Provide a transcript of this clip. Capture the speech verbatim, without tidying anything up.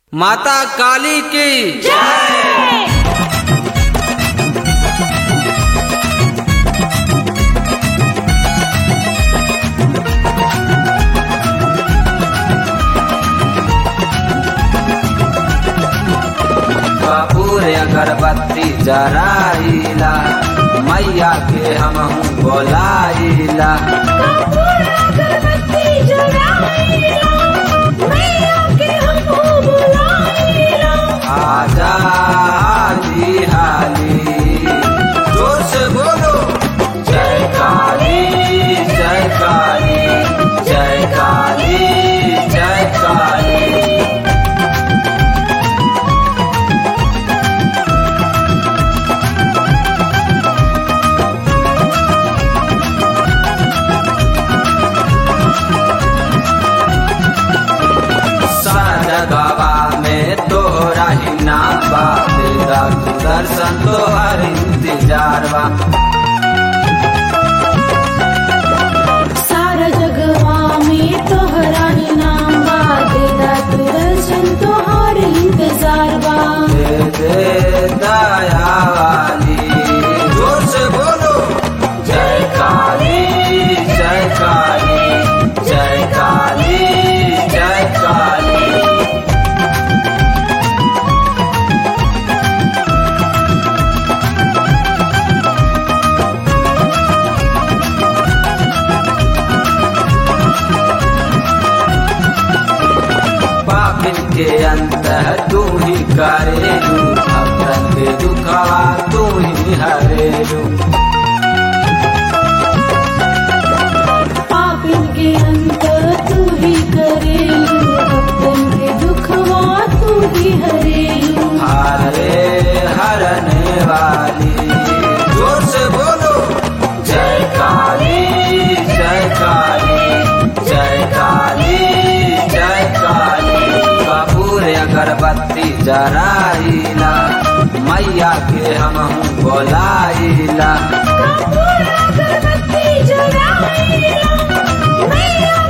माता काली की जय। कपूर अगरबत्ती जराइला मैया के हमहू बोलाइला। कपूर अगरबत्ती जराइला मैया के हमहू बुलाइला। आजा हाली हाली जोर से बोलो जय काली जय काली जय काली जय काली। जगवा में तोहरा ही नाम बा तेरा दर्शन तोहर इंतजार बा। सारा जगवा में तोहरा ही नाम बा तेरा दर्शन तोहर इंतजार बा। दे दे दया वाली जोर से बोलो जय काली जय काली जय काली जय काली। पापिन के अंत तू ही करेलू अपन के दुखवा तू ही हरेलू। पापिन के अंत तू ही करेलू भक्तन के दुखवा तू ही हरेलू। हारे हरने वाली जोर से बोलो जय काली जय काली जय काली जय काली। कपूर अगरबत्ती जराइला मैया के हमहू बोलाइला। कपूर अगरबत्ती जराइला मैया